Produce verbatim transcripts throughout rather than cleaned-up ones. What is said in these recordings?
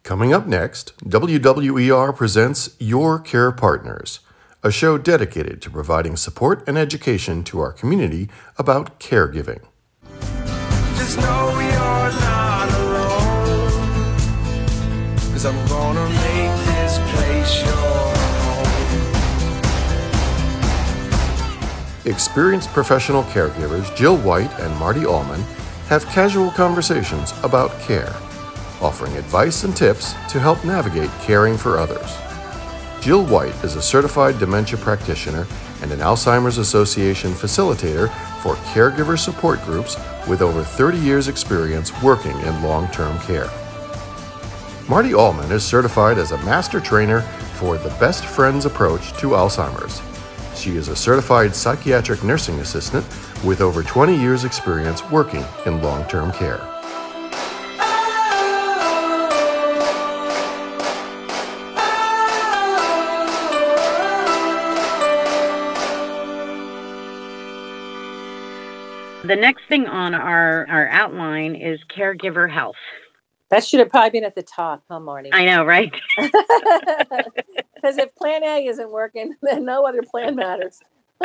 Coming up next, W W E R presents Your Care Partners, a show dedicated to providing support and education to our community about caregiving. Just know you're not alone, 'cause I'm gonna make this place your home. Experienced professional caregivers Jill White and Marty Allman have casual conversations about care, offering advice and tips to help navigate caring for others. Jill White is a certified dementia practitioner and an Alzheimer's Association facilitator for caregiver support groups with over thirty years experience working in long-term care. Marty Allman is certified as a master trainer for the Best Friends approach to Alzheimer's. She is a certified psychiatric nursing assistant with over twenty years experience working in long-term care. The next thing on our, our outline is caregiver health. That should have probably been at the top, huh, Marty? I know, right? Because if plan A isn't working, then no other plan matters.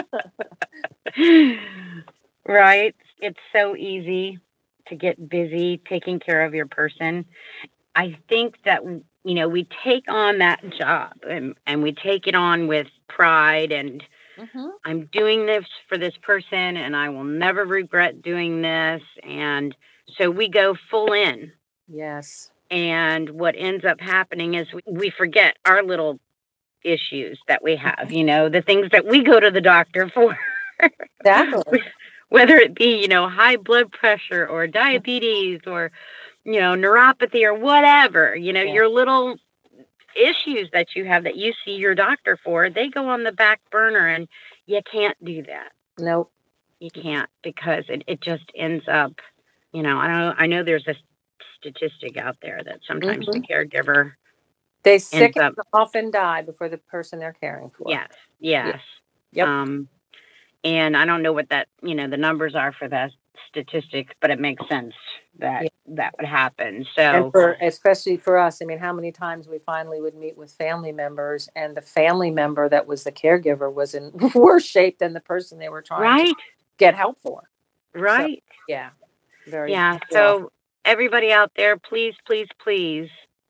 Right. It's so easy to get busy taking care of your person. I think that, you know, we take on that job and, and we take it on with pride and mm-hmm. I'm doing this for this person and I will never regret doing this. And so we go full in. Yes. And what ends up happening is we, we forget our little issues that we have, you know, the things that we go to the doctor for. Exactly. Whether it be, you know, high blood pressure or diabetes or, you know, neuropathy or whatever, you know, yeah. your little issues that you have that you see your doctor for, they go on the back burner and you can't do that. Nope. You can't because it, it just ends up, you know, I know, I know there's a statistic out there that sometimes mm-hmm. the caregiver they sick and often die before the person they're caring for. Yes. Yes. Yes. Yep. Um, and I don't know what that, you know, the numbers are for that statistics, but it makes sense that yeah. that would happen. So, and for, especially for us, I mean, how many times we finally would meet with family members and the family member that was the caregiver was in worse shape than the person they were trying right. to get help for. Right. So, yeah. Very. Yeah. So everybody out there, please, please, please,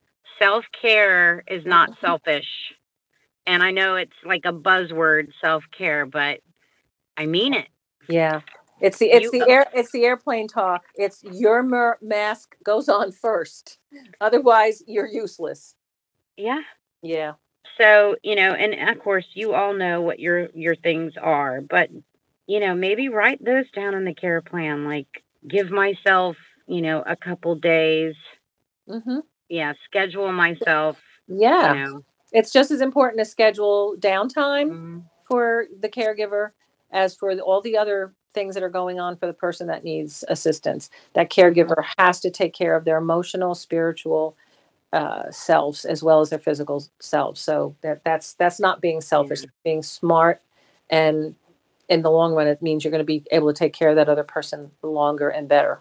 self-care is not mm-hmm. selfish. And I know it's like a buzzword, self-care, but I mean it. Yeah. It's the it's You- the air it's the airplane talk. It's your mer- mask goes on first. Otherwise, you're useless. Yeah. Yeah. So, you know, and of course you all know what your your things are, but you know, maybe write those down in the care plan, like give myself, you know, a couple days. Mm-hmm. Yeah, schedule myself. Yeah. You know. It's just as important to schedule downtime Mm-hmm. for the caregiver as for the, all the other things that are going on for the person that needs assistance. That caregiver has to take care of their emotional, spiritual uh, selves as well as their physical selves. So that that's that's not being selfish, Yeah. it's being smart, and in the long run, it means you're going to be able to take care of that other person longer and better.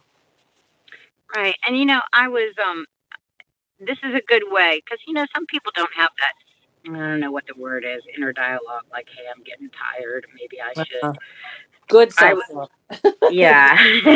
Right. And you know, I was um this is a good way because you know some people don't have that. I don't know what the word is, inner dialogue, like, hey, I'm getting tired, maybe I should. Uh, good I self-love. Yeah.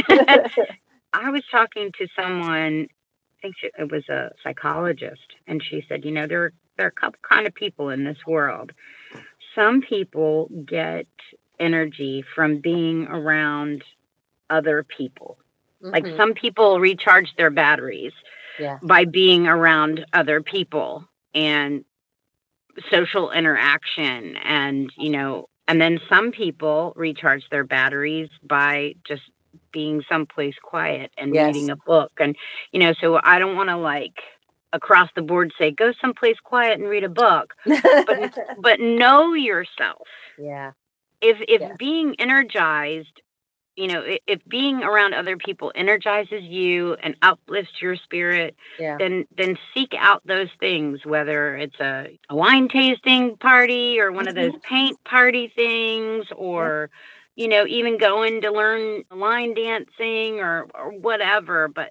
I was talking to someone, I think she, it was a psychologist, and she said, you know, there, there are a couple kind of people in this world. Some people get energy from being around other people. Mhm. Like some people recharge their batteries Yeah. by being around other people and social interaction, and you know, and then some people recharge their batteries by just being someplace quiet and Yes. reading a book. And you know, so I don't want to like across the board say go someplace quiet and read a book, but but know yourself. Yeah. If if Yeah. being energized, you know, i- if being around other people energizes you and uplifts your spirit, Yeah. then then seek out those things, whether it's a, a wine tasting party or one of those paint party things, or you know, even going to learn line dancing or or whatever. But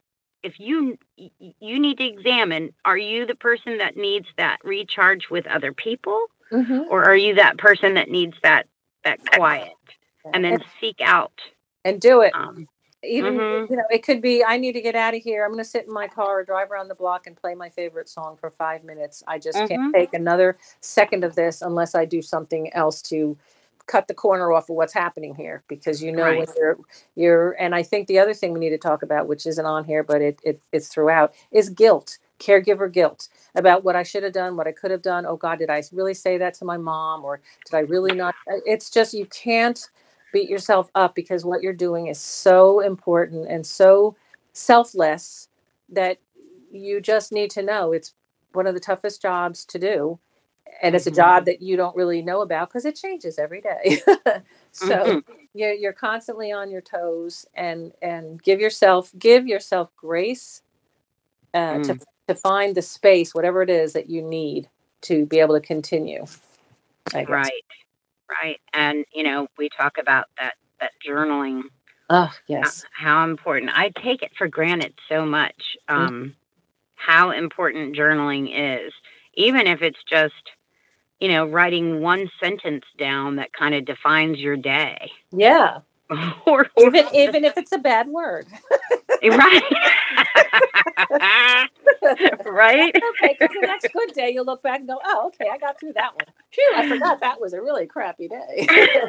if you you need to examine, are you the person that needs that recharge with other people, Mm-hmm. or are you that person that needs that that quiet, and then And, seek out and do it. um Even, mhm, you know, it could be, I need to get out of here. I'm going to sit in my car or drive around the block and play my favorite song for five minutes. I just can't mhm, take another second of this unless I do something else to cut the corner off of what's happening here, because you know when right, you're you're and I think the other thing we need to talk about, which isn't on here but it, it it's throughout, is guilt, caregiver guilt, about what I should have done, what I could have done. Oh God, did I really say that to my mom, or did I really not? It's just, you can't beat yourself up, because what you're doing is so important and so selfless that you just need to know it's one of the toughest jobs to do, and it's a mhm, job that you don't really know about because it changes every day. So mhm, you're, you're constantly on your toes, and and give yourself give yourself grace uh, to mm, to find the space, whatever it is that you need to be able to continue, I guess. right, right, and you know, we talk about that that journaling, Oh how, yes. how important. I take it for granted so much, Mm, um, how important journaling is, even if it's just, you know, writing one sentence down that kind of defines your day. yeah. or, or Even even if it's a bad word. right. Right? Okay, because the next good day you'll look back and go, oh, okay, I got through that one. Phew, I forgot that was a really crappy day.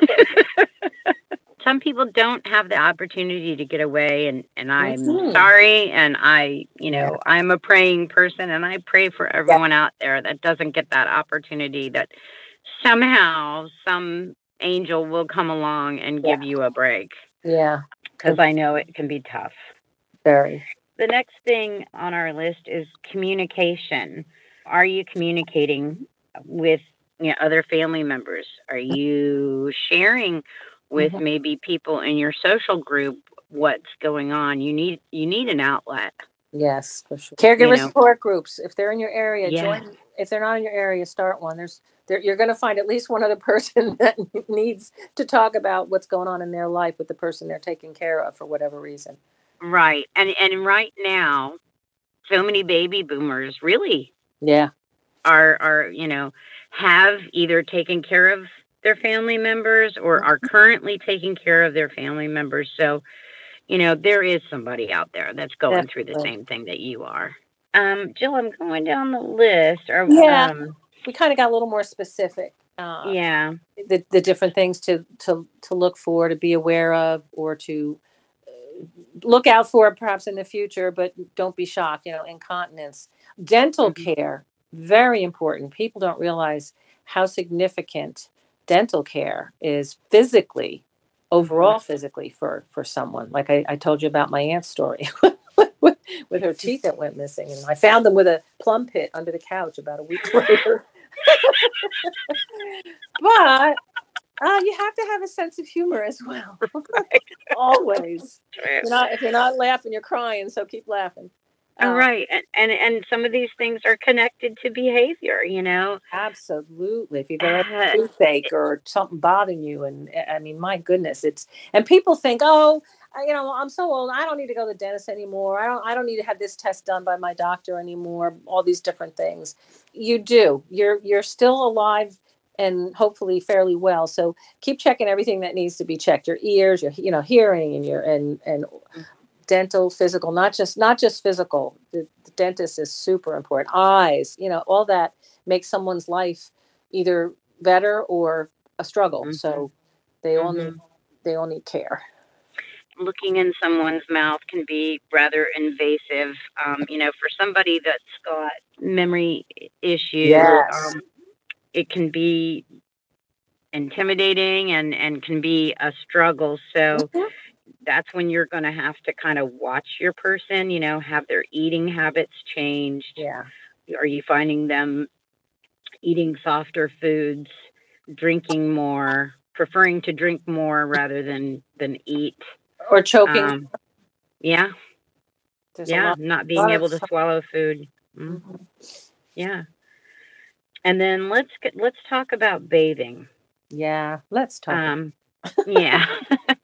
Some people don't have the opportunity to get away, and, and I'm Mhm. sorry, and I, you Yeah. know, I'm a praying person, and I pray for everyone out there that doesn't get that opportunity, that somehow some angel will come along and Yeah. give you a break, Yeah. because I know it can be tough. Very. The next thing on our list is communication. Are you communicating with, you know, other family members? Are you sharing with Mhm. maybe people in your social group what's going on? You need you need an outlet, Yes, for sure. Caregiver you know. support groups, if they're in your area, Yeah. join. If they're not in your area, start one. There's there, you're going to find at least one other person that needs to talk about what's going on in their life with the person they're taking care of for whatever reason. Right. And and right now, so many baby boomers really Yeah. are are, you know, have either taken care of their family members or are currently taking care of their family members. So, you know, there is somebody out there that's going through the Definitely. same thing that you are. Um, Jill, I'm going down the list. Or Yeah. um, We kind of got a little more specific. Uh, yeah, the the different things to to to look for, to be aware of, or to uh, look out for perhaps in the future, but don't be shocked. You know, incontinence, dental mhm, care, very important. People don't realize how significant dental care is physically, mhm. overall physically for for someone. Like I, I told you about my aunt's story. with, with her teeth that went missing, and I found them with a plum pit under the couch about a week later. But uh, you have to have a sense of humor as well. Always. You're not, if you're not laughing, you're crying. So keep laughing. All Uh, right, and, and and some of these things are connected to behavior. You know, absolutely. If you've ever had uh, a toothache or something bothering you, and I mean, my goodness, it's and people think, oh, I- you know, I'm so old, I don't need to go to the dentist anymore. I don't, I don't need to have this test done by my doctor anymore. All these different things. You do. You're, you're still alive and hopefully fairly well. So keep checking everything that needs to be checked. Your ears, your, you know, hearing, and your and and dental, physical, not just not just physical. The, the dentist is super important. Eyes, you know, all that makes someone's life either better or a struggle. mhm, So they all need mhm. they all need care. Looking in someone's mouth can be rather invasive. Um, you know, for somebody that's got memory issues, Yes. um, it can be intimidating and and can be a struggle. So Mhm. that's when you're going to have to kind of watch your person, you know, have their eating habits changed. Yeah. Are you finding them eating softer foods, drinking more, preferring to drink more rather than than eat? Or choking. Um, yeah, There's a yeah, lot, not being lot of. able to swallow food. Mm, Mhm. yeah, and then let's get, let's talk about bathing. Yeah. Let's talk about. Um, yeah.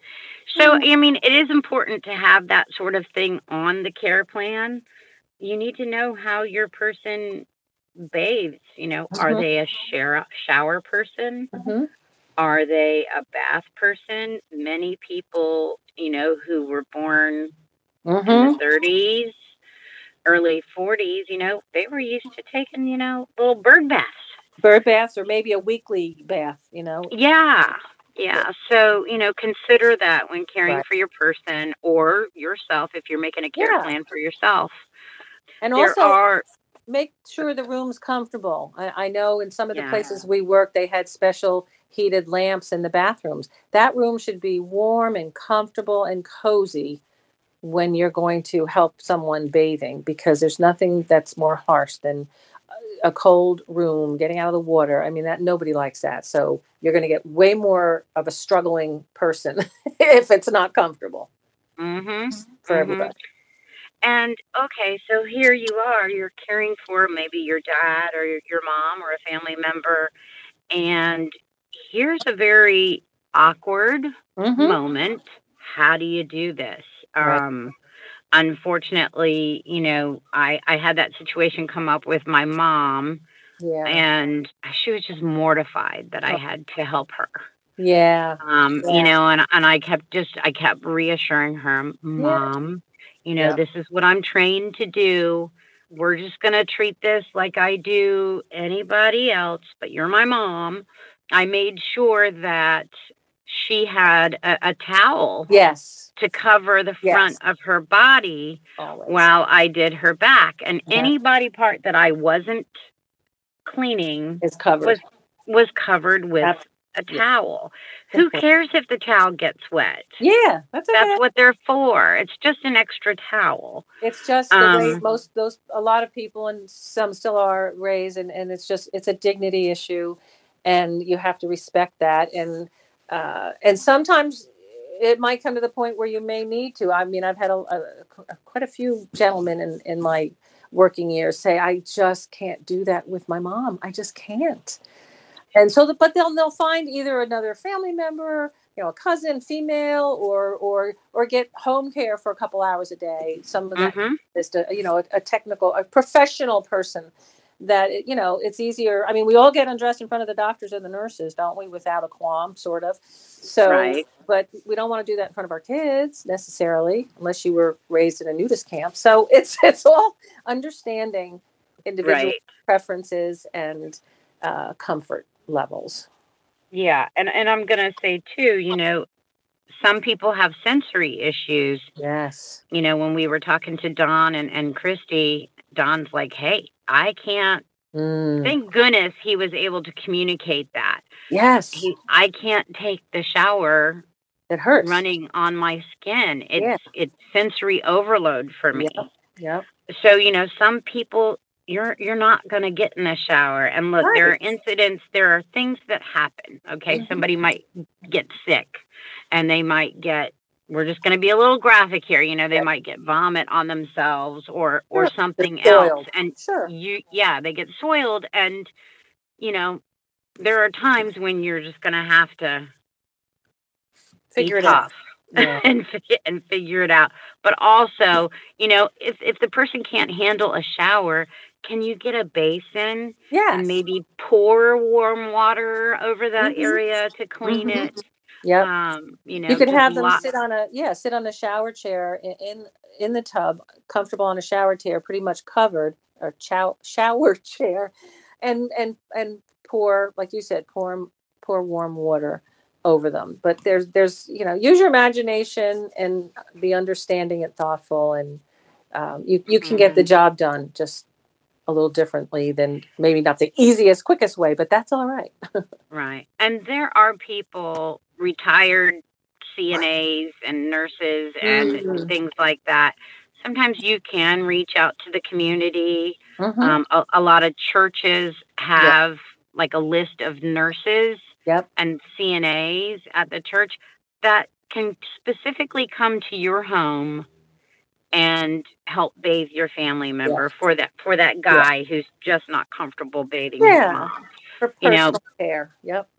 So, I mean, it is important to have that sort of thing on the care plan. You need to know how your person bathes. You know, are Mhm. they a shower shower person? Mhm. Are they a bath person? Many people, you know, who were born in the Mhm. thirties, early forties, you know, they were used to taking, you know, little bird baths. Bird baths, or maybe a weekly bath, you know. Yeah. Yeah. So, you know, consider that when caring Right. for your person or yourself if you're making a care Yeah. plan for yourself. And There also are, make sure the room's comfortable. I, I know in some of the yeah. places we work, they had special heated lamps in the bathrooms. That room should be warm and comfortable and cozy when you're going to help someone bathing, because there's nothing that's more harsh than a cold room, getting out of the water. I mean, that nobody likes that. So you're going to get way more of a struggling person if it's not comfortable Mm-hmm. for Mm-hmm. everybody. And okay, so here you are, you're caring for maybe your dad or your, your mom or a family member. And here's a very awkward Mm-hmm. moment. How do you do this? Right. Um, unfortunately, you know, I, I had that situation come up with my mom, Yeah. and she was just mortified that I Oh. had to help her. Yeah. Um, Yeah. you know, and, and I kept just, I kept reassuring her, Mom, you know, Yeah. this is what I'm trained to do. We're just going to treat this like I do anybody else, but you're my mom. I made sure that she had a, a towel Yes. to cover the front Yes. of her body Always. while I did her back. And Uh-huh. any body part that I wasn't cleaning It's covered. was was covered with That's, a yeah. towel. Who Important. cares if the towel gets wet? Yeah, that's okay. That's what they're for. It's just an extra towel. It's just the way Um, most those a lot of people, and some still are, raised, and, and it's just it's a dignity issue, and you have to respect that. And uh, and sometimes it might come to the point where you may need to. I mean, I've had a, a, a quite a few gentlemen in, in my working years say, I just can't do that with my mom. I just can't. And so, the, but they'll they'll find either another family member, you know, a cousin, female, or or or get home care for a couple hours a day. Some of that mhm. is to, you know, a, a technical, a professional person that, you know, it's easier. I mean, we all get undressed in front of the doctors and the nurses, don't we? Without a qualm, sort of. So, Right. but we don't want to do that in front of our kids necessarily, unless you were raised in a nudist camp. So it's it's all understanding individual Right. preferences and uh, comfort levels. Yeah. And and I'm gonna say too, you know, some people have sensory issues. Yes. You know, when we were talking to Don and, and Christy, Don's like, hey, I can't Mm. thank goodness he was able to communicate that. Yes. He I can't take the shower It hurts. running on my skin. It's Yeah. it's sensory overload for me. Yep. Yep. So, you know, some people you're you're not going to get in the shower. And look, there are Right. incidents, there are things that happen. Okay, Mhm. somebody might get sick and they might get we're just going to be a little graphic here, you know, they Yeah. might get vomit on themselves or or Sure. something It's else. soiled. And Sure. you yeah, they get soiled, and you know, there are times when you're just going to have to Figure be it out. tough Yeah. and fi- and figure it out. But also, you know, if if the person can't handle a shower, can you get a basin Yes. and maybe pour warm water over that Mhm. area to clean Mhm. it? Yep. Um, you know, You could just have them lot. sit on a yeah, sit on a shower chair in in, in the tub, comfortable on a shower chair, pretty much covered, or chow, shower chair, and and and pour, like you said, pour pour warm water over them. But there's there's you know, use your imagination and be understanding and thoughtful, and um, you you can get the Mhm. job done just a little differently than maybe not the easiest, quickest way, but that's all right. Right. And there are people, retired C N As and nurses and Mm. things like that. Sometimes you can reach out to the community. Mhm. Um, a, a lot of churches have like a list of nurses Yep. and C N As at the church that can specifically come to your home and help bathe your family member Yes. for that for that Yeah. guy who's just not comfortable bathing his Yeah. mom. For You know, personal care. Yep.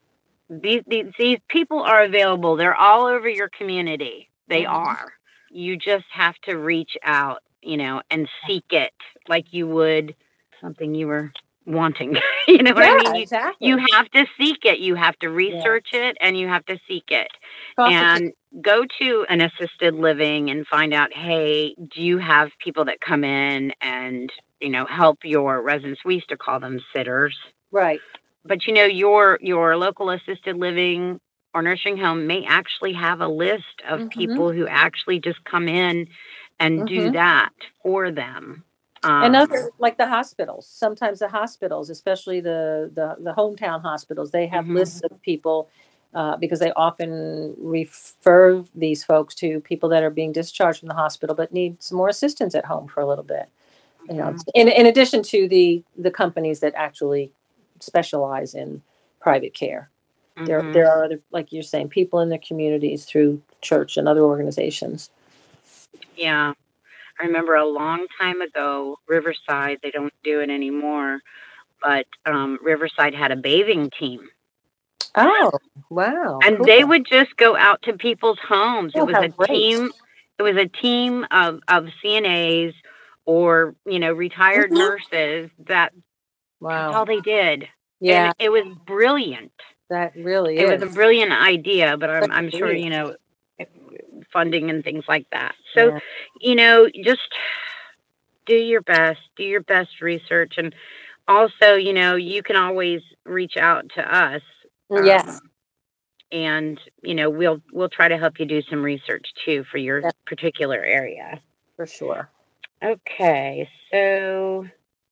these, these these people are available. They're all over your community. They Mhm. are. You just have to reach out, you know, and seek it like you would something you were wanting. You know what I Yeah, mean? You exactly. you have to seek it. You have to Yes. research it and you have to seek it. Talk to And go to an assisted living and find out, hey, do you have people that come in and, you know, help your residents? We used to call them sitters. Right. But you know, your your local assisted living or nursing home may actually have a list of Mhm. people who actually just come in and do Mhm. that for them. And Um, other, like the hospitals, sometimes the hospitals, especially the the, the hometown hospitals, they have Mhm. lists of people uh, because they often refer these folks to people that are being discharged from the hospital but need some more assistance at home for a little bit. You know, Mhm. in in addition to the the companies that actually specialize in private care, there Mhm. there are other, like you're saying, people in their communities through church and other organizations. Yeah. I remember a long time ago, Riverside, they don't do it anymore, but um, Riverside had a bathing team. Oh, wow. And they Cool. would just go out to people's homes. It Oh, was how a great. team. It was a team of, of C N As or, you know, retired Mhm. nurses that that's Wow. all they did. Yeah, And it was brilliant. that really It was a is. brilliant idea, but I'm Such a I'm sure, need. you know, funding and things like that. So, Yeah. you know, just do your best, do your best research. And also, you know, you can always reach out to us. Yes. Um, and you know we'll we'll try to help you do some research too for your Yeah, particular area. for sure. Okay, so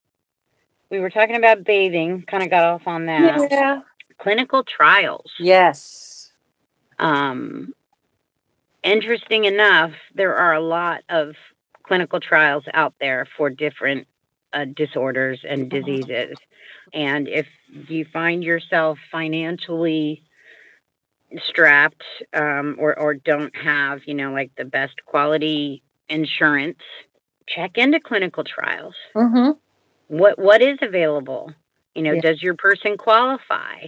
we were talking about bathing, kind of got off on that. Yeah. Clinical trials. Yes. Um, interesting enough, there are a lot of clinical trials out there for different uh, disorders and diseases. And if you find yourself financially strapped um, or or don't have you know like the best quality insurance, check into clinical trials. Mm-hmm. What what is available? You know, Yeah. does your person qualify?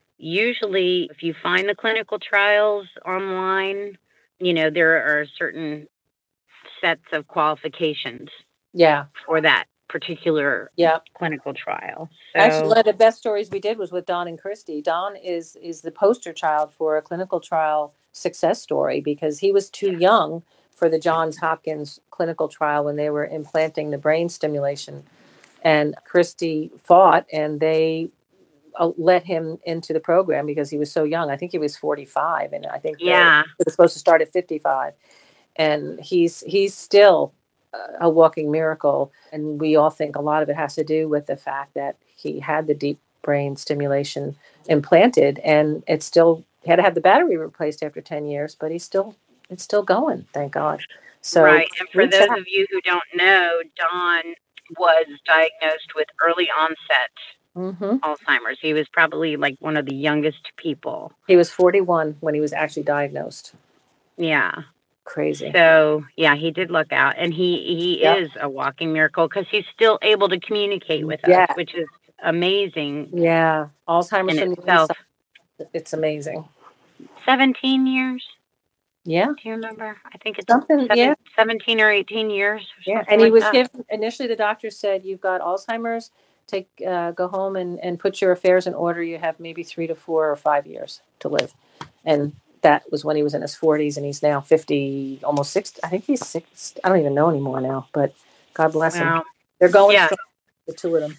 Usually, if you find the clinical trials online, you know there are certain sets of qualifications Yeah. for that particular Yeah. clinical trial. Actually, So one of the best stories we did was with Don and Christy. Don is is the poster child for a clinical trial success story because he was too young for the Johns Hopkins clinical trial when they were implanting the brain stimulation. And Christy fought, and they uh, let him into the program because he was so young. I think he was forty-five, and I think the, yeah, it was supposed to start at fifty-five. And he's he's still a walking miracle. And we all think a lot of it has to do with the fact that he had the deep brain stimulation implanted, and it's still he had to have the battery replaced after ten years, but he's still it's still going, thank God. So right. And for reach those out. of you who don't know, Don was diagnosed with early onset Mhm. Alzheimer's. He was probably like one of the youngest people. He was forty-one when he was actually diagnosed. Yeah. Crazy. So yeah, he did look out, and he he Yep. is a walking miracle because he's still able to communicate with Yeah. us, which is amazing Yeah. Alzheimer's in from the itself. inside. It's amazing. seventeen years. Yeah. Do you remember? I think it's Something, seven, yeah. seventeen or eighteen years. Or Yeah. something And he like was that. given, initially the doctor said, you've got Alzheimer's, take, uh, go home and, and put your affairs in order. You have maybe three to four or five years to live. And that was when he was in his forties, and he's now fifty, almost sixty. I think he's six. I don't even know anymore now, but God bless him. Well, They're going yes, strong, the two of them.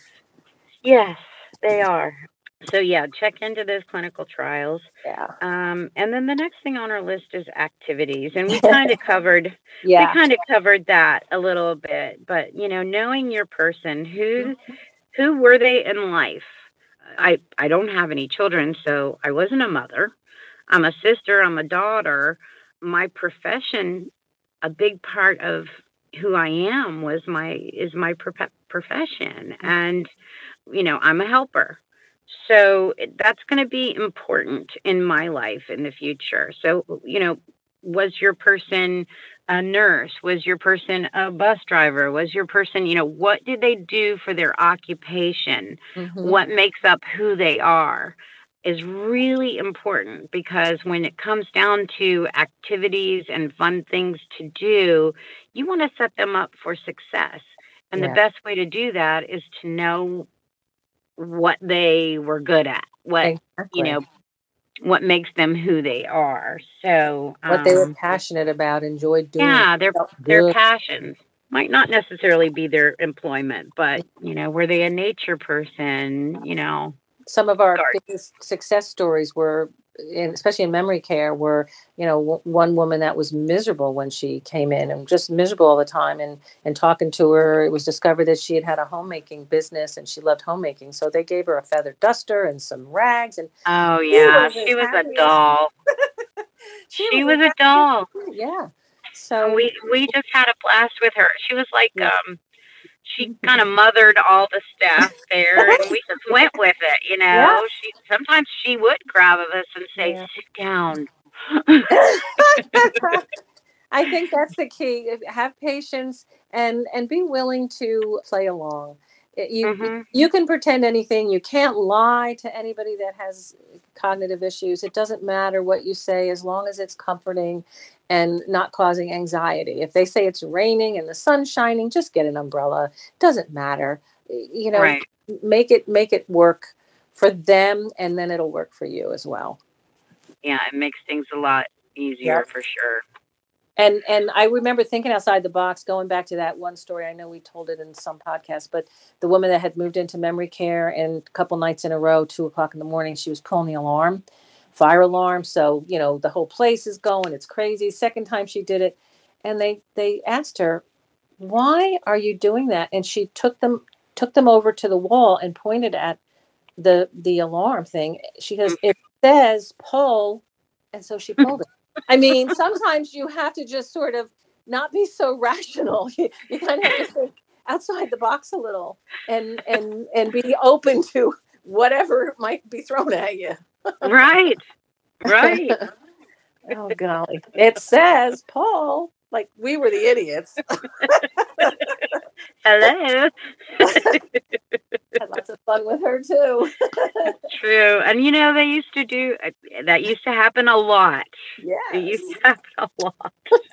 yes, they are. So yeah, check into those clinical trials. Yeah. Um, and then the next thing on our list is activities, and we kind of covered Yeah. we kind of covered that a little bit. But you know, knowing your person, who who were they in life? I I don't have any children, so I wasn't a mother. I'm a sister. I'm a daughter. My profession, a big part of who I am was my is my pro- profession, and you know, I'm a helper. So that's going to be important in my life in the future. So, you know, was your person a nurse? Was your person a bus driver? Was your person, you know, what did they do for their occupation? Mhm. What makes up who they are? is really important, because when it comes down to activities and fun things to do, you want to set them up for success. And the Yeah. best way to do that is to know what they were good at, what, you Exactly. know, what makes them who they are. So, What they were um, passionate about, enjoyed doing, yeah, their felt their good. passions might not necessarily be their employment, but you know, were they a nature person? You know, Some of our garden. biggest success stories were, in, especially in memory care, were, you know, w- one woman that was miserable when she came in, and just miserable all the time. And, and talking to her, it was discovered that she had had a homemaking business and she loved homemaking. So they gave her a feather duster and some rags. And Oh she yeah, was as she was a happy as, doll. she She was was as a happy as, doll. yeah. And So, we we just had a blast with her. She was like, yeah. um, she kind of mothered all the staff there, and we just went with it. You Yeah. know, she sometimes she would grab us and say, Yeah. "Sit down." I think that's the key. Have patience and and be willing to play along. It- you hmm you can pretend anything. You can't lie to anybody that has cognitive issues. It doesn't matter what you say as long as it's comforting and not causing anxiety. If they say it's raining and the sun's shining, just get an umbrella. Doesn't matter. You know, Right. make it make it work for them, and then it'll work for you as well. Yeah, it makes things a lot easier for sure. And and I remember thinking outside the box, going back to that one story. I know we told it in some podcast, but the woman that had moved into memory care, and a couple nights in a row, two o'clock in the morning, she was pulling the alarm, fire alarm. So, you know, the whole place is going, it's crazy. Second time she did it. And they, they asked her, why are you doing that? And she took them, took them over to the wall and pointed at the, the alarm thing. She goes, it says pull. And so she pulled it. I mean, sometimes you have to just sort of not be so rational. You, you kind of have to think outside the box a little, and and and be open to whatever might be thrown at you. Right. Right. Oh golly! It says Paul. Like we were the idiots. Hello. Had lots of fun with her too. True. And you know, they used to do that, used to happen a lot. Yes. It used to happen a lot.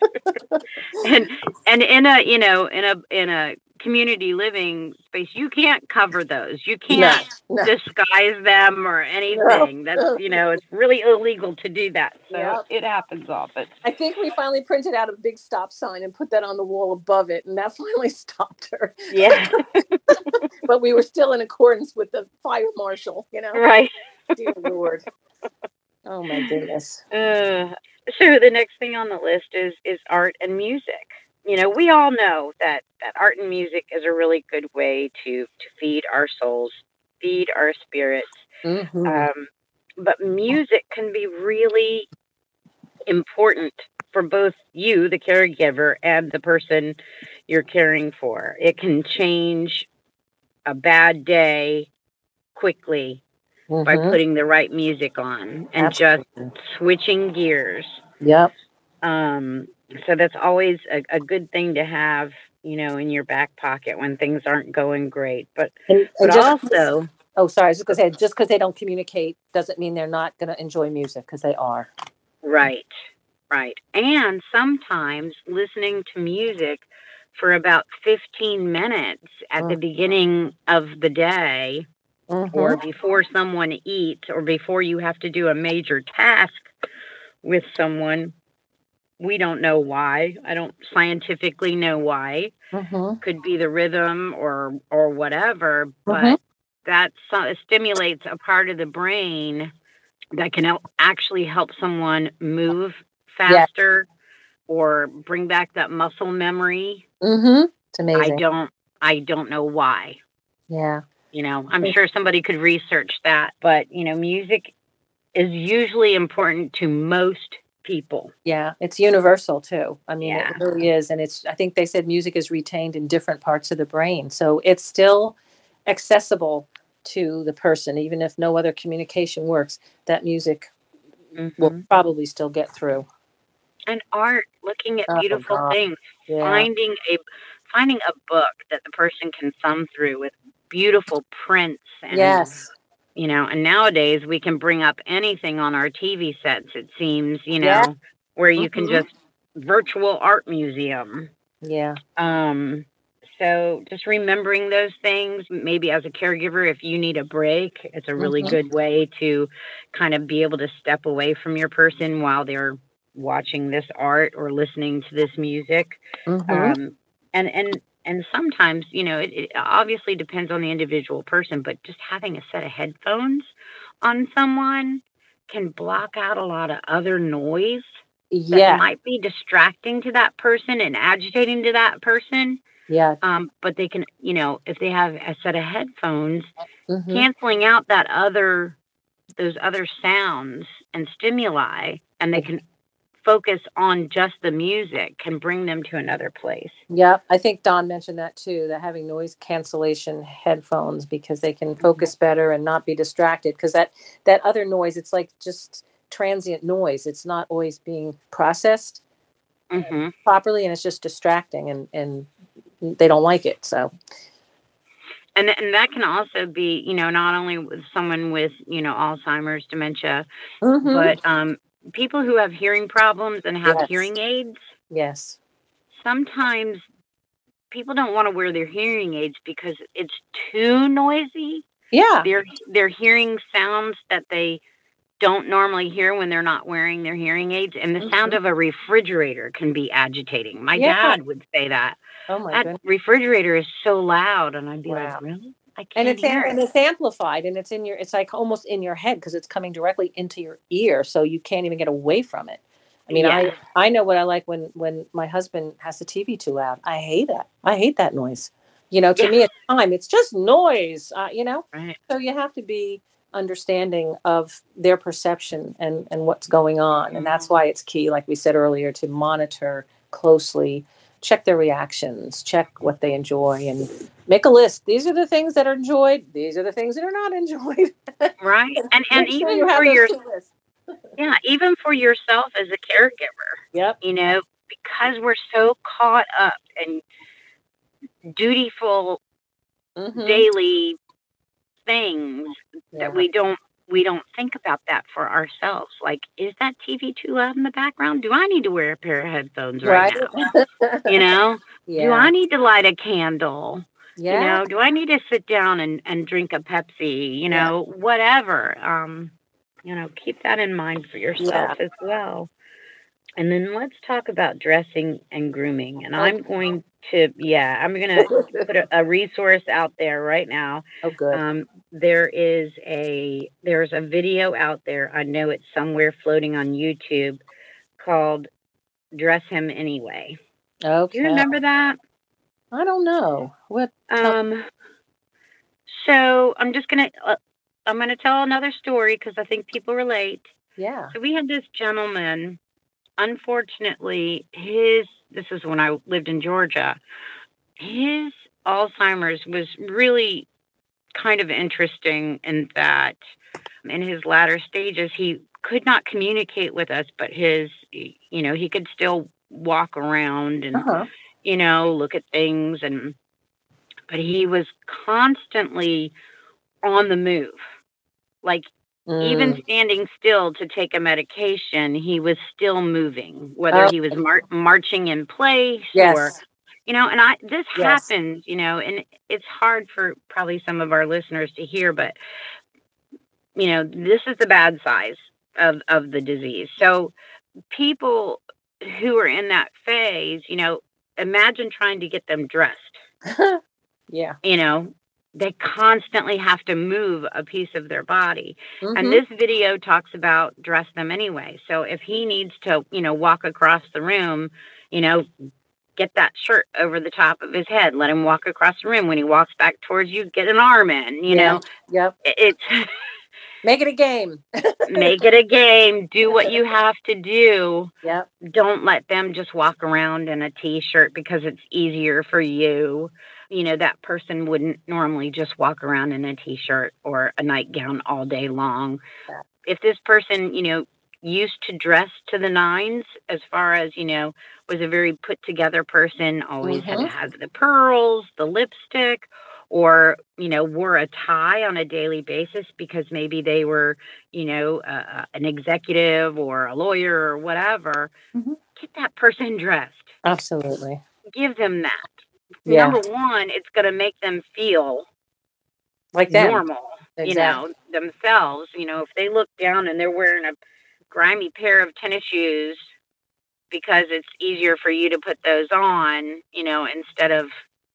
and and in a, you know, in a in a community living space, you can't cover those. You can't No, no. disguise them or anything. No. That's, you know, it's really illegal to do that. So Yep. it happens often. I think we finally printed out a big stop sign and put that on the wall above it, and that finally stopped her. Yeah. But we were still in accordance with the fire marshal, you know. Right. Dear Lord. Oh my goodness. Uh, so the next thing on the list is is art and music. You know, we all know that that art and music is a really good way to to feed our souls, feed our spirits. Mm-hmm. Um, but music can be really important for both you, the caregiver, and the person you're caring for. It can change a bad day quickly Mm-hmm. by putting the right music on and Absolutely. just switching gears. Yep. Um, so that's always a, a good thing to have, you know, in your back pocket when things aren't going great. But, And, but and just, also, oh, sorry, I was just going to say, just because they don't communicate doesn't mean they're not going to enjoy music, because they are. right, right. And sometimes listening to music for about fifteen minutes at the Mm. beginning of the day, Mm-hmm. or before someone eats, or before you have to do a major task with someone. We don't know why. I don't scientifically know why. Mm-hmm. Could be the rhythm or or whatever, but Mhm. that so- stimulates a part of the brain that can help, actually help someone move faster or bring back that muscle memory. Mm-hmm. It's I amazing. don't I don't know why. Yeah. You know, I'm sure somebody could research that, but you know, music is usually important to most people. Yeah. It's universal too. I mean, Yeah. it really is. And it's, I think they said music is retained in different parts of the brain. So it's still accessible to the person, even if no other communication works, that music will Mhm. probably still get through. And art, looking at Oh, beautiful God. things, Yeah. finding a finding a book that the person can thumb through with beautiful prints and Yes. you know, and nowadays we can bring up anything on our T V sets, it seems, you know, Yeah. where you can Mhm. just virtual art museum. Yeah. Um, so just remembering those things, maybe as a caregiver, if you need a break, it's a really Mhm. good way to kind of be able to step away from your person while they're watching this art or listening to this music. Mhm. Um, and and and sometimes, you know, it, it obviously depends on the individual person, but just having a set of headphones on someone can block out a lot of other noise that Yeah. might be distracting to that person and agitating to that person. Yeah. Um, but they can, you know, if they have a set of headphones, Mhm. canceling out that other, those other sounds and stimuli, and they can focus on just the music, can bring them to another place. Yeah, I think Don mentioned that too, that having noise cancellation headphones, because they can focus better and not be distracted, because that that other noise, it's like just transient noise. It's not always being processed Mm-hmm. properly, and it's just distracting, and and they don't like it. So And and that can also be, you know, not only with someone with, you know, Alzheimer's, dementia, Mhm. but um, people who have hearing problems and have Yes. hearing aids. Yes. Sometimes people don't want to wear their hearing aids because it's too noisy. Yeah. They're they're hearing sounds that they don't normally hear when they're not wearing their hearing aids, and the Mhm. sound of a refrigerator can be agitating. My Yeah. dad would say that. Oh my That goodness. refrigerator is so loud, and I'd be Wow. like, really? I And can't it's am- hear and it. it's amplified, and it's in your. It's like almost in your head, because it's coming directly into your ear, so you can't even get away from it. I mean, Yeah. I I know what I like when when my husband has the T V too loud. I hate that. I hate that noise. You know, to Yeah. me at the time, it's just noise. Uh, you know, Right. so you have to be understanding of their perception and and what's going on, and that's why it's key, like we said earlier, to monitor closely, check their reactions, check what they enjoy, and make a list. These are the things that are enjoyed. These are the things that are not enjoyed. Right. And and Make sure even you have for those your two lists. yeah, even for yourself as a caregiver, Yep. you know, because we're so caught up in dutiful Mhm. daily things Yeah. that we don't we don't think about that for ourselves. Like, is that T V too loud in the background? Do I need to wear a pair of headphones right, Right. now? You know? Yeah. Do I need to light a candle? Yeah. You know, do I need to sit down and, and drink a Pepsi? You Yeah. know, whatever. Um, you know, keep that in mind for yourself Yeah. as well. And then let's talk about dressing and grooming. And I'm Okay. going to, yeah, I'm going to put a, a resource out there right now. Oh, good. Um, there is a, there's a video out there. I know it's somewhere floating on YouTube called Dress Him Anyway. Okay. Do you remember that? I don't know what. Tell- Um, so I'm just going to, uh, I'm going to tell another story because I think people relate. yeah. So we had this gentleman. Unfortunately, his, this is when I lived in Georgia, his Alzheimer's was really kind of interesting in that in his latter stages, he could not communicate with us, but his, you know, he could still walk around and, Uh-huh. you know, look at things. And, but he was constantly on the move. Like, even Mm. standing still to take a medication, he was still moving, whether Oh. he was mar- marching in place Yes. or, you know, and I, this Yes. happens, you know, and it's hard for probably some of our listeners to hear, but, you know, this is the bad size of, of the disease. So people who are in that phase, you know, imagine trying to get them dressed, Yeah. you know, they constantly have to move a piece of their body. Mhm. And this video talks about dress them anyway. So if he needs to, you know, walk across the room, you know, get that shirt over the top of his head, let him walk across the room. When he walks back towards you, get an arm in, you Yeah. know, Yep. it's Make it a game. make it a game, do what you have to do. Yep. Don't let them just walk around in a t-shirt because it's easier for you. You know, that person wouldn't normally just walk around in a t-shirt or a nightgown all day long. Yeah. If this person, you know, used to dress to the nines, as far as, you know, was a very put together person, always had to Mhm. have the pearls, the lipstick, or, you know, wore a tie on a daily basis because maybe they were, you know, uh, an executive or a lawyer or whatever, mm-hmm. get that person dressed. Absolutely. Give them that. Yeah. Number one, it's going to make them feel like them. normal, Exactly. you know, themselves. You know, if they look down and they're wearing a grimy pair of tennis shoes because it's easier for you to put those on, you know, instead of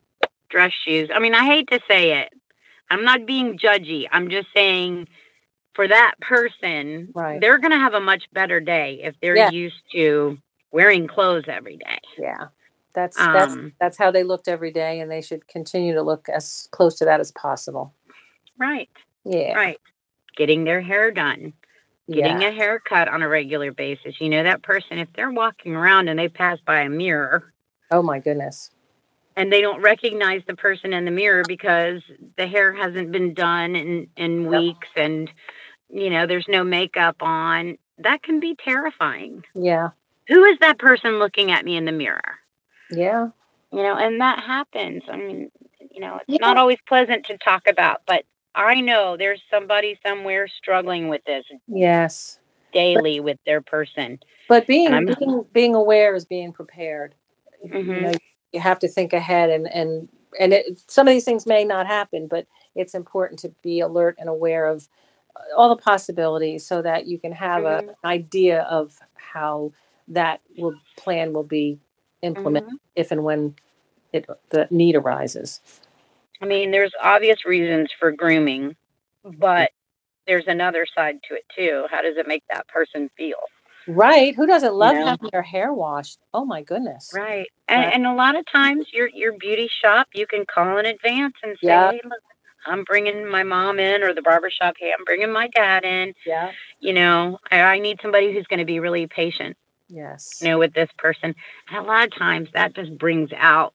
dress shoes. I mean, I hate to say it. I'm not being judgy. I'm just saying for that person, right. they're going to have a much better day if they're yeah. used to wearing clothes every day. Yeah. That's, um, that's, that's how they looked every day, and they should continue to look as close to that as possible. Right. Yeah. Right. Getting their hair done. Getting yeah. a haircut on a regular basis. You know, that person, if they're walking around and they pass by a mirror. Oh, my goodness. And they don't recognize the person in the mirror because the hair hasn't been done in, in yep. weeks and, you know, there's no makeup on. That can be terrifying. Yeah. Who is that person looking at me in the mirror? Yeah. You know, and that happens. I mean, you know, it's yeah. not always pleasant to talk about, but I know there's somebody somewhere struggling with this. Yes. Daily but, with their person. But being being, being aware is being prepared. Mm-hmm. You know, you have to think ahead, and and and it, some of these things may not happen, but it's important to be alert and aware of all the possibilities so that you can have mm-hmm. a, an idea of how that will plan will be implemented mm-hmm. if and when it the need arises. I mean, there's obvious reasons for grooming, but there's another side to it too. How does it make that person feel? Right. Who doesn't love you know? having their hair washed? Oh my goodness. Right. And, right. and a lot of times your your beauty shop, you can call in advance and say, yeah. hey, look, I'm bringing my mom in, or the barbershop, hey, I'm bringing my dad in. Yeah. You know, I, I need somebody who's going to be really patient. Yes. You know, with this person. And a lot of times that just brings out.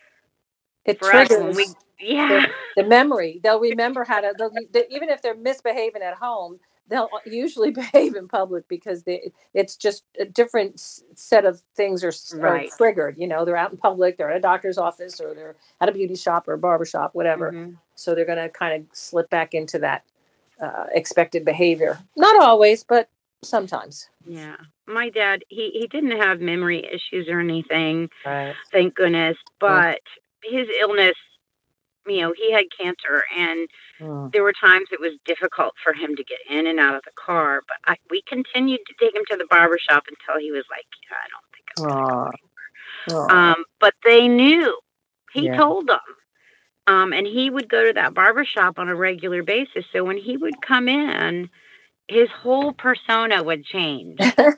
It triggers. When we, yeah. The, the memory. They'll remember how to, they'll, they, even if they're misbehaving at home, they'll usually behave in public because they, it's just a different set of things are, right. are triggered. You know, they're out in public, they're at a doctor's office, or they're at a beauty shop or a barber shop, whatever. Mm-hmm. So they're going to kind of slip back into that uh, expected behavior. Not always, but sometimes. Yeah. My dad, he, he didn't have memory issues or anything, right. thank goodness. But mm. his illness, you know, he had cancer, and mm. there were times it was difficult for him to get in and out of the car. But I, we continued to take him to the barbershop until he was like, yeah, I don't think I'm going to go anymore. Um, but they knew. He yeah. told them. Um, and he would go to that barbershop on a regular basis. So when he would come in, his whole persona would change.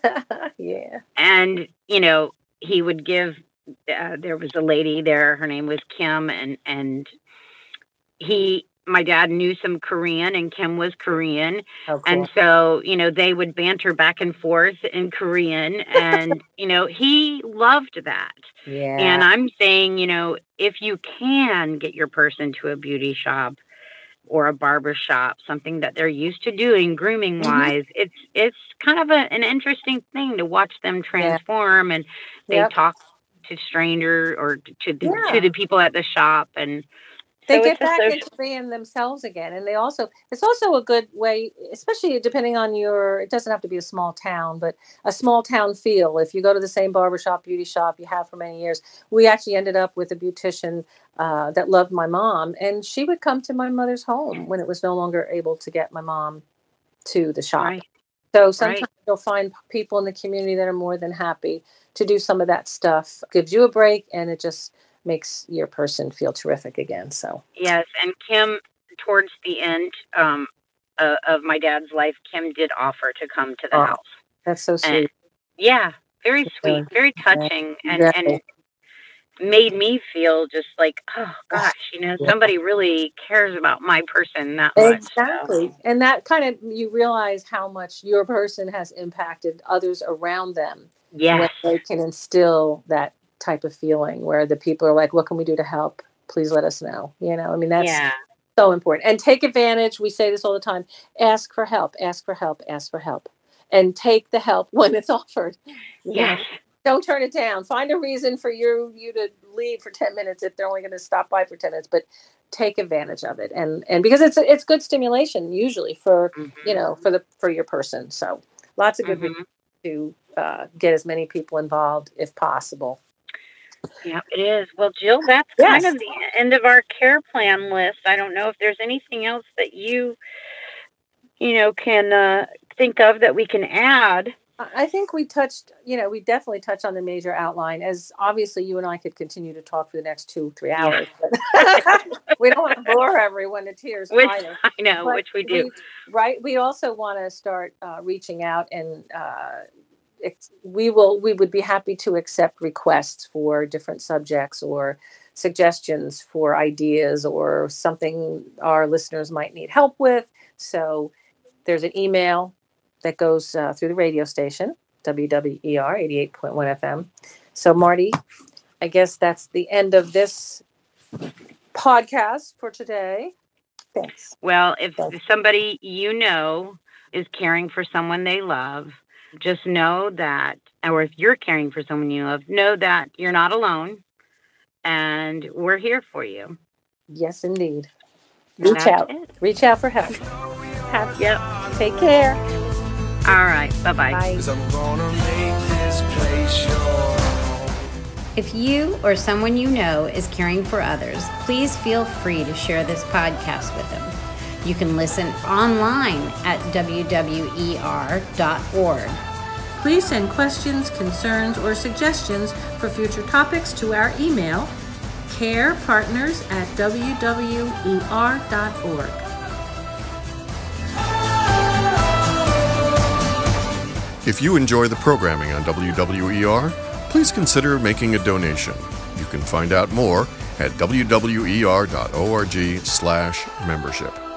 yeah. And, you know, he would give, uh, there was a lady there, her name was Kim, and, and he, my dad knew some Korean, and Kim was Korean. Oh, cool. And so, you know, they would banter back and forth in Korean, and, you know, he loved that. Yeah. And I'm saying, you know, if you can get your person to a beauty shop or a barber shop, something that they're used to doing grooming wise, mm-hmm. it's, it's kind of a, an interesting thing to watch them transform yeah. and they yep. talk to stranger or to the, yeah. to the people at the shop, and they so get back social... into being themselves again. And they also, it's also a good way, especially depending on your, it doesn't have to be a small town, but a small town feel. If you go to the same barbershop, beauty shop you have for many years, we actually ended up with a beautician uh, that loved my mom, and she would come to my mother's home when it was no longer able to get my mom to the shop. Right. So sometimes right. you'll find people in the community that are more than happy to do some of that stuff. Gives you a break, and it just makes your person feel terrific again. So yes, and Kim, towards the end um, uh, of my dad's life, Kim did offer to come to the oh, house. That's so sweet. And, yeah, very sweet, very touching, yeah. and and made me feel just like, oh gosh, you know, yeah. somebody really cares about my person that much. Exactly, so. And that kind of, you realize how much your person has impacted others around them. Yes, when they can instill that type of feeling where the people are like, what can we do to help? Please let us know. You know, I mean, that's yeah. so important. And take advantage. We say this all the time. Ask for help, ask for help, ask for help. And take the help when it's offered. Yes. Yeah. Don't turn it down. Find a reason for you, you to leave for ten minutes if they're only going to stop by for ten minutes. But take advantage of it. And, and because it's, it's good stimulation usually for, mm-hmm. you know, for the, for your person. So lots of good mm-hmm. reasons to uh, get as many people involved if possible. Yeah, it is. Well, Jill, that's yes. kind of the end of our care plan list. I don't know if there's anything else that you, you know, can uh, think of that we can add. I think we touched, you know, we definitely touched on the major outline, as obviously you and I could continue to talk for the next two, three hours. Yeah. But we don't want to bore everyone to tears. Which, either. I know, but which we do. We, right. We also want to start uh, reaching out and uh, we will, we would be happy to accept requests for different subjects or suggestions for ideas or something our listeners might need help with. So there's an email that goes uh, through the radio station, W W E R eighty-eight point one F M. So Marty, I guess that's the end of this podcast for today. Thanks. Well, if Thanks. somebody you know is caring for someone they love, just know that, or if you're caring for someone you love, know that you're not alone and we're here for you. Yes, indeed. Reach That's out. It. Reach out for help. Have, yep. Take care. All right. Bye-bye. Bye. If you or someone you know is caring for others, please feel free to share this podcast with them. You can listen online at W W E R dot org. Please send questions, concerns, or suggestions for future topics to our email, carepartners at W W E R dot org. If you enjoy the programming on W W E R, please consider making a donation. You can find out more at W W E R dot org slash membership.